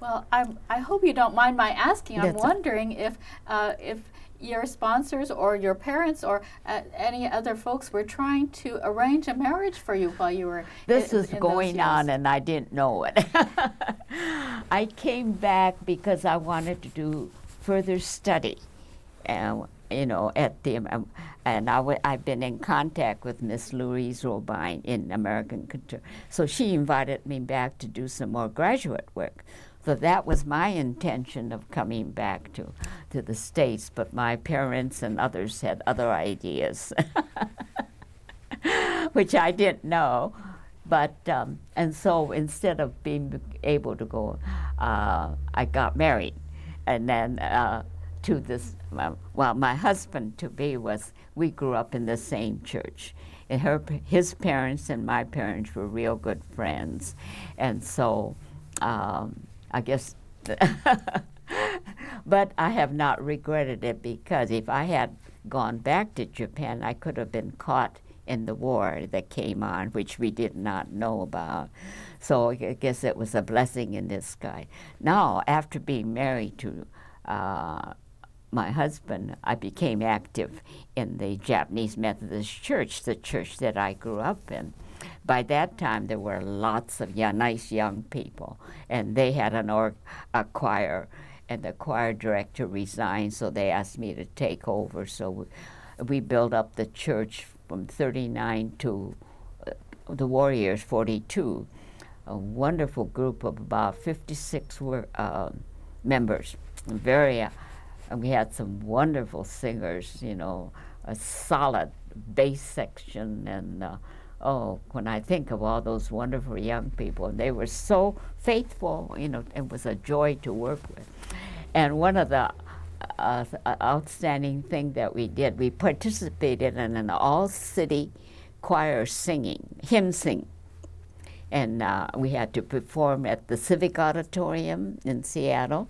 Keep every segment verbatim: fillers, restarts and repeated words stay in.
Well, I'm, I hope you don't mind my asking. I'm That's a- wondering if uh, if your sponsors or your parents or uh, any other folks were trying to arrange a marriage for you while you were This i- was in those going years. on and I didn't know it. I came back because I wanted to do further study, uh, you know, at the, um, and I w- I've been in contact with Miss Louise Robine in American Culture. So she invited me back to do some more graduate work. So that was my intention of coming back to, to the States, but my parents and others had other ideas, which I didn't know. But, um, and so instead of being able to go, uh, I got married. And then uh, to this, well, well, my husband to be was, we grew up in the same church. And her, his parents and my parents were real good friends. And so, um, I guess, but I have not regretted it, because if I had gone back to Japan, I could have been caught in the war that came on, which we did not know about. So I guess it was a blessing in disguise. Now, after being married to uh, my husband, I became active in the Japanese Methodist Church, the church that I grew up in. By that time, there were lots of young, nice young people, and they had an or, a choir, and the choir director resigned, so they asked me to take over. So we, we built up the church from thirty-nine to uh, the Warriors, forty-two, a wonderful group of about fifty-six were, uh, members. Very, uh, and we had some wonderful singers, you know, a solid bass section, and uh, oh, when I think of all those wonderful young people, they were so faithful, you know, it was a joy to work with. And one of the uh, outstanding thing that we did, we participated in an all-city choir singing, hymn sing. And uh, we had to perform at the Civic Auditorium in Seattle.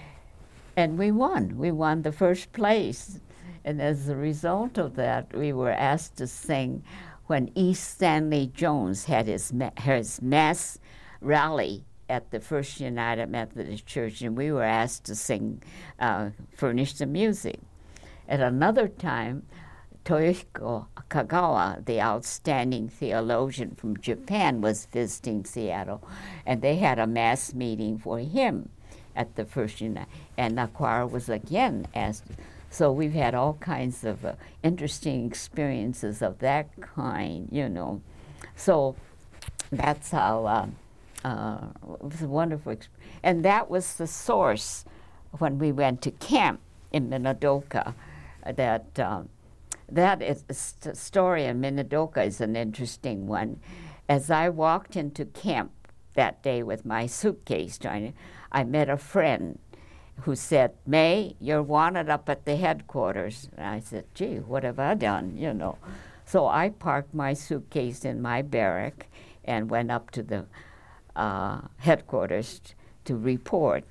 And we won. We won the first place. And as a result of that, we were asked to sing when E. Stanley Jones had his, ma- his mass rally at the First United Methodist Church, and we were asked to sing, uh, furnish the music. At another time, Toyohiko Kagawa, the outstanding theologian from Japan, was visiting Seattle, and they had a mass meeting for him at the First United, and the choir was again asked. So we've had all kinds of uh, interesting experiences of that kind, you know. So that's how uh, uh, it was a wonderful experience. And that was the source when we went to camp in Minidoka. That um, that is a st- story in Minidoka is an interesting one. As I walked into camp that day with my suitcase, trying to, I met a friend who said, "May, you're wanted up at the headquarters." And I said, "Gee, what have I done?" You know. So I parked my suitcase in my barrack and went up to the uh, headquarters t- to report.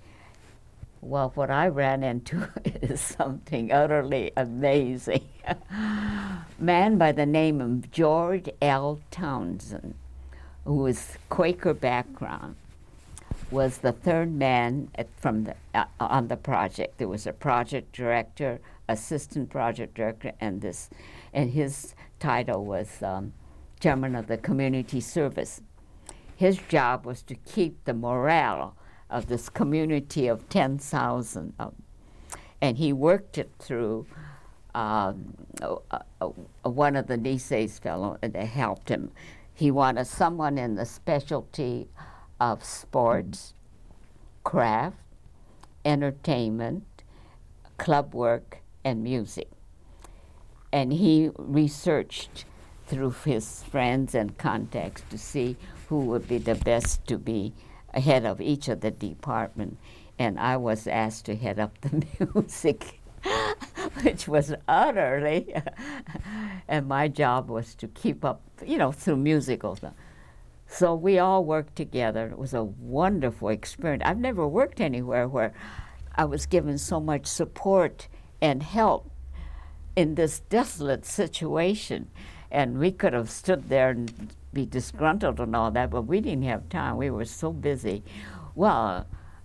Well, what I ran into is something utterly amazing. A man by the name of George L. Townsend, who was Quaker background, was the third man at, from the, uh, on the project. There was a project director, assistant project director, and this, and his title was um, chairman of the community service. His job was to keep the morale of this community of ten thousand, um, and he worked it through um, uh, uh, one of the Nice's fellow that helped him. He wanted someone in the specialty of sports, craft, entertainment, club work, and music. And he researched through his friends and contacts to see who would be the best to be head of each of the department. And I was asked to head up the music, which was utterly, and my job was to keep up, you know, through musicals. So we all worked together. It was a wonderful experience. I've never worked anywhere where I was given so much support and help in this desolate situation. And we could have stood there and be disgruntled and all that, but we didn't have time. We were so busy. Well,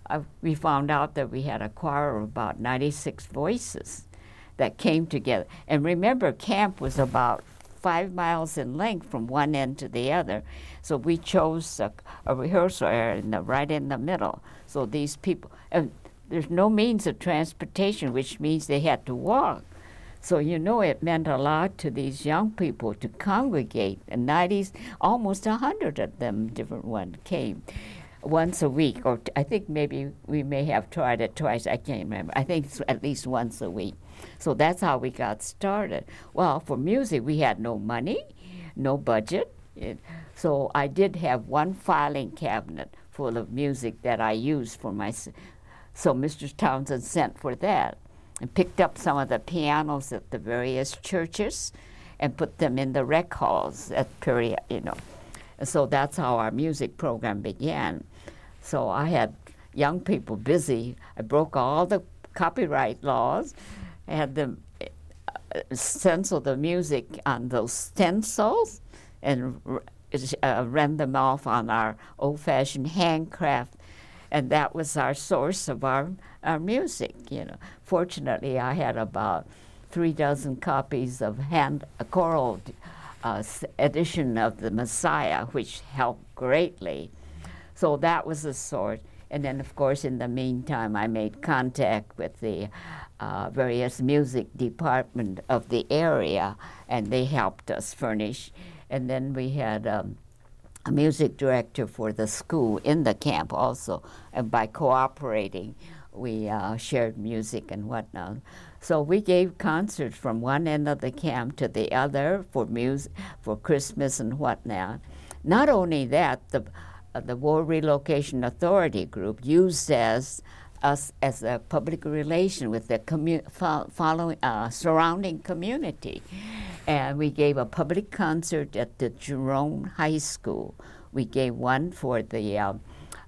uh, we found out that we had a choir of about ninety-six voices that came together. And remember, camp was about five miles in length from one end to the other. So we chose a, a rehearsal area in the, right in the middle. So these people, and there's no means of transportation, which means they had to walk. So you know it meant a lot to these young people to congregate. And nineties, almost a hundred of them, different ones, came once a week. Or t- I think maybe we may have tried it twice. I can't remember. I think it's at least once a week. So that's how we got started. Well, for music, we had no money, no budget. It, so I did have one filing cabinet full of music that I used for my. So Mister Townsend sent for that and picked up some of the pianos at the various churches and put them in the rec halls at period, you know. And so that's how our music program began. So I had young people busy. I broke all the copyright laws. I had them uh, stencil the music on those stencils and uh, rend them off on our old-fashioned handcraft. And that was our source of our, our music, you know. Fortunately, I had about three dozen copies of hand, a choral uh, edition of the Messiah, which helped greatly. So that was the source. And then, of course, in the meantime, I made contact with the uh, various music department of the area, and they helped us furnish. And then we had um, a music director for the school in the camp also, and by cooperating, we uh, shared music and whatnot. So we gave concerts from one end of the camp to the other for music, for Christmas and whatnot. Not only that, the uh, the War Relocation Authority group used as us as a public relation with the commu- fo- following uh, surrounding community. And we gave a public concert at the Jerome High School. We gave one for the uh,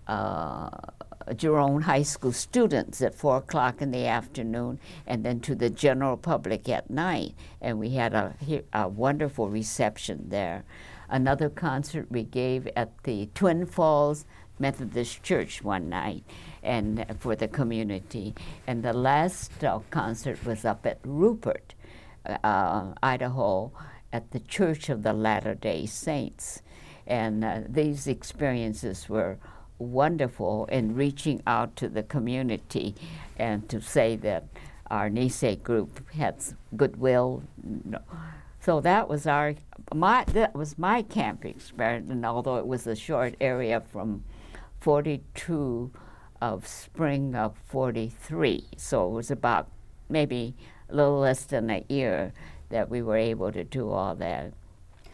uh, Jerome High School students at four o'clock in the afternoon, and then to the general public at night. And we had a, a wonderful reception there. Another concert we gave at the Twin Falls Methodist Church one night, and for the community. And the last uh, concert was up at Rupert, uh, Idaho, at the Church of the Latter-day Saints. And uh, these experiences were wonderful in reaching out to the community and to say that our Nisei group had goodwill. No. So that was our my that was my camp experience, and although it was a short area from forty-two of spring of forty-three, so it was about maybe a little less than a year that we were able to do all that.